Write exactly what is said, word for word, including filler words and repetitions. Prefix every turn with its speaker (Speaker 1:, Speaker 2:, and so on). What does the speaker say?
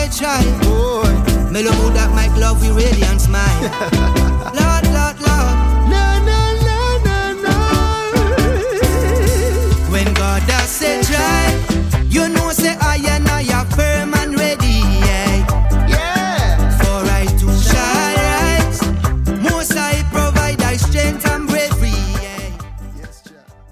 Speaker 1: try. Mellow mood that make love with radiant smile. Lord, Lord, Lord.